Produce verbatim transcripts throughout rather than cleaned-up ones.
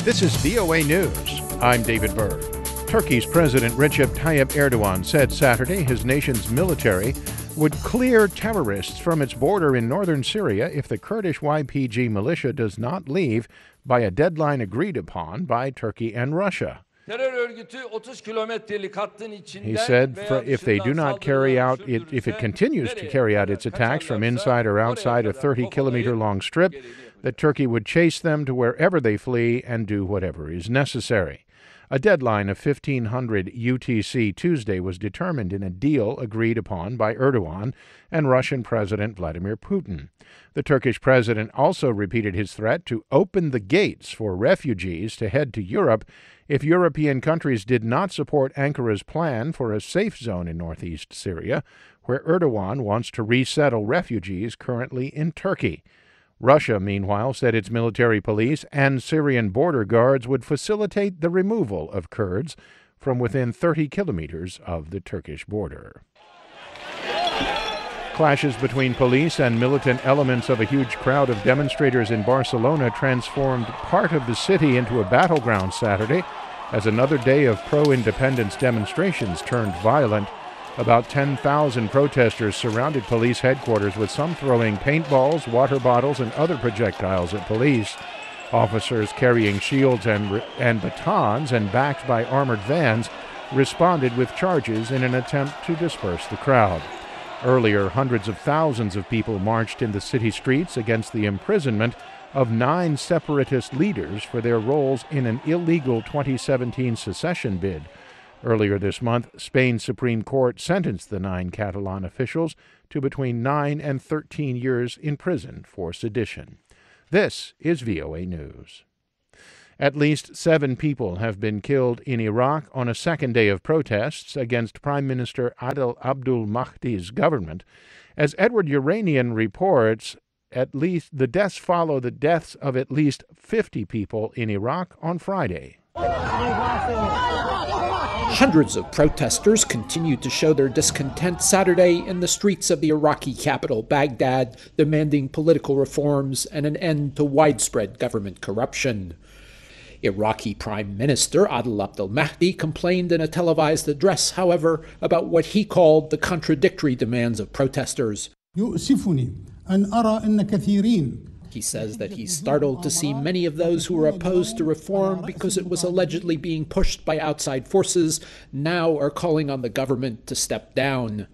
This is V O A News. I'm David Byrd. Turkey's President Recep Tayyip Erdogan said Saturday his nation's military would clear terrorists from its border in northern Syria if the Kurdish Y P G militia does not leave by a deadline agreed upon by Turkey and Russia. He said for, if they do not carry out it, if it continues to carry out its attacks from inside or outside a thirty kilometer long strip, that Turkey would chase them to wherever they flee and do whatever is necessary. A deadline of fifteen hundred U T C Tuesday was determined in a deal agreed upon by Erdogan and Russian President Vladimir Putin. The Turkish president also repeated his threat to open the gates for refugees to head to Europe if European countries did not support Ankara's plan for a safe zone in northeast Syria, where Erdogan wants to resettle refugees currently in Turkey. Russia, meanwhile, said its military police and Syrian border guards would facilitate the removal of Kurds from within thirty kilometers of the Turkish border. Clashes between police and militant elements of a huge crowd of demonstrators in Barcelona transformed part of the city into a battleground Saturday as another day of pro-independence demonstrations turned violent. About ten thousand protesters surrounded police headquarters, with some throwing paintballs, water bottles, and other projectiles at police. Officers carrying shields and, and batons and backed by armored vans responded with charges in an attempt to disperse the crowd. Earlier, hundreds of thousands of people marched in the city streets against the imprisonment of nine separatist leaders for their roles in an illegal twenty seventeen secession bid. Earlier this month, Spain's Supreme Court sentenced the nine Catalan officials to between nine and thirteen years in prison for sedition. This is V O A News. At least seven people have been killed in Iraq on a second day of protests against Prime Minister Adel Abdul Mahdi's government. As Edward Uranian reports, at least the deaths follow the deaths of at least fifty people in Iraq on Friday. Hundreds of protesters continued to show their discontent Saturday in the streets of the Iraqi capital, Baghdad, demanding political reforms and an end to widespread government corruption. Iraqi Prime Minister Adel Abdul Mahdi complained in a televised address, however, about what he called the contradictory demands of protesters. He says that he's startled to see many of those who were opposed to reform because it was allegedly being pushed by outside forces now are calling on the government to step down.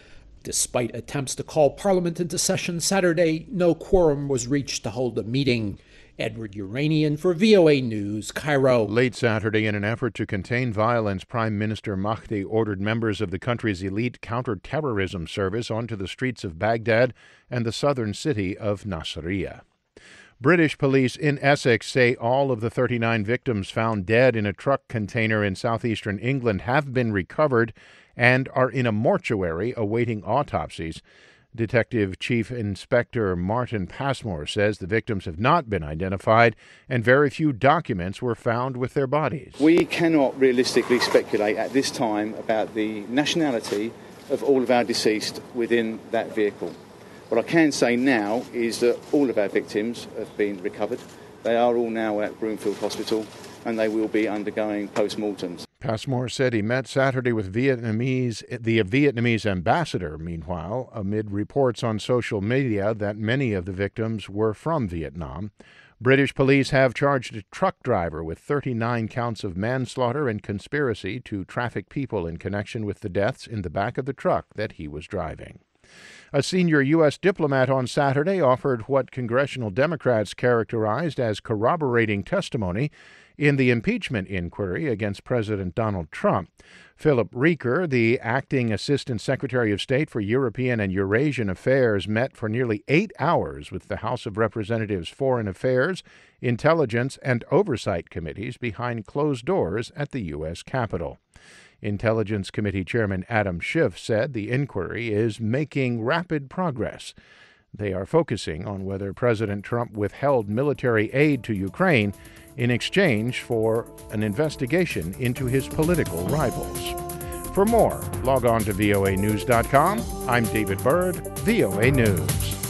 Despite attempts to call Parliament into session Saturday, no quorum was reached to hold a meeting. Edward Uranian for V O A News, Cairo. Late Saturday, in an effort to contain violence, Prime Minister Mahdi ordered members of the country's elite counter-terrorism service onto the streets of Baghdad and the southern city of Nasiriyah. British police in Essex say all of the thirty-nine victims found dead in a truck container in southeastern England have been recovered and are in a mortuary awaiting autopsies. Detective Chief Inspector Martin Passmore says the victims have not been identified and very few documents were found with their bodies. We cannot realistically speculate at this time about the nationality of all of our deceased within that vehicle. What I can say now is that all of our victims have been recovered. They are all now at Broomfield Hospital and they will be undergoing post-mortems. Passmore said he met Saturday with Vietnamese, the Vietnamese ambassador, meanwhile, amid reports on social media that many of the victims were from Vietnam. British police have charged a truck driver with thirty-nine counts of manslaughter and conspiracy to traffic people in connection with the deaths in the back of the truck that he was driving. A senior U S diplomat on Saturday offered what congressional Democrats characterized as corroborating testimony in the impeachment inquiry against President Donald Trump. Philip Reeker, the acting Assistant Secretary of State for European and Eurasian Affairs, met for nearly eight hours with the House of Representatives Foreign Affairs, Intelligence, and Oversight Committees behind closed doors at the U S Capitol. Intelligence Committee Chairman Adam Schiff said the inquiry is making rapid progress. They are focusing on whether President Trump withheld military aid to Ukraine in exchange for an investigation into his political rivals. For more, log on to V O A news dot com. I'm David Byrd, V O A News.